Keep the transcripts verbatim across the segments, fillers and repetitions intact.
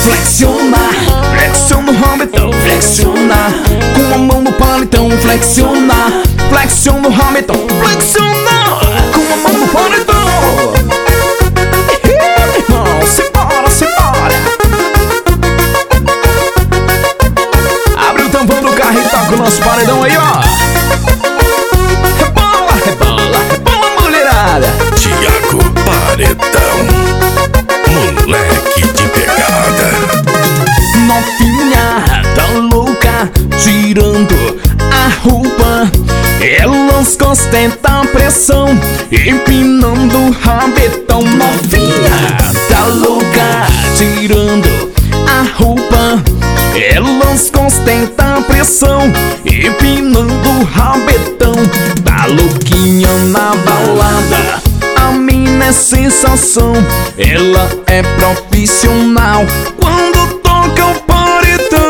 flexiona, flexiona o Hamilton, flexiona. Com a mão no paletão, flexiona, flexiona o Hamilton, flexiona. Com a mão no paletão. Irmão, simbora, simbora. Abre o tampão do carro e toca o nosso paredão aí, ó. Rebola, rebola, rebola, mulherada. Thiago Paredão, moleque de pegada. Novinha tá louca, tirando a roupa. Elas ostentam pressão, empinando o rabetão. Novinha tá louca, tirando a roupa. Elas ostentam pressão, empinando o rabetão. Tá louquinha na balada, a mina é sensação. Ela é profissional quando toca o paredão.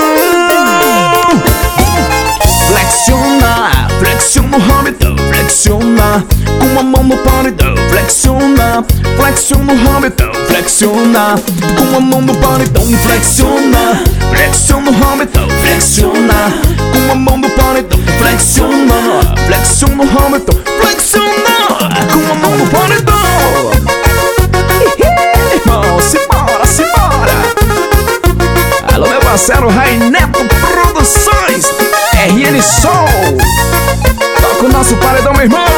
Flexiona, flexiona o Hamilton, flexiona. Com a mão no paredão, flexiona, flexiona o Hamilton, flexiona. Com a mão no paredão, flexiona, flexiona o Hamilton, flexiona. Com a mão no paredão, flexiona, flexiona o Hamilton, flexiona. Com a mão no paredão. Irmão, simbora, simbora. Alô, meu parceiro Raineto Produções, R N Soul. Toca o nosso paredão, meu irmão.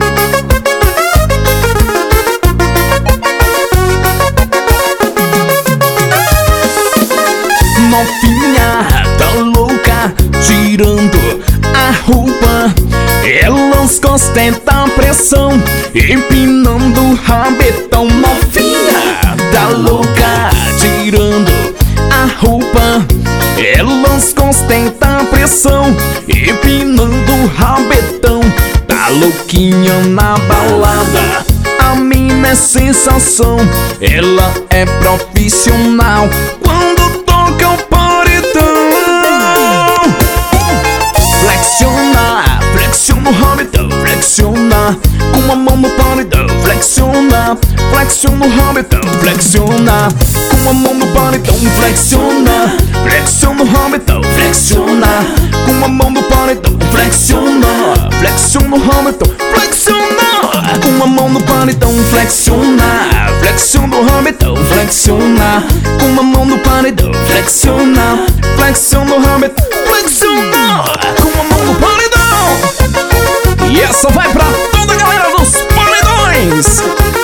Novinha tá louca, tirando a roupa. Elas ostentam pressão, empinando o rabetão. Novinha tá louca, tirando a roupa. Elas ostentam pressão, empinando o rabetão. Tá louquinha na balada, a mina é sensação. Ela é profissional quando toca o paredão. Flexiona, flexiona o Hamilton, flexiona. Com a mão no paredão, flexiona, flexiona o Hamilton, flexiona. Com a mão no paredão, flexiona, flexiona o Hamilton, flexiona. Com a mão no paredão, flexiona, flexiona o Hamilton, flexiona. Com a mão no paredão, flexiona, flexiona o Hamilton, flexiona. Com a mão no paredão, flexiona, flexiona o Hamilton, flexiona. Com a mão no paredão. E essa vai pra toda a galera dos paredões.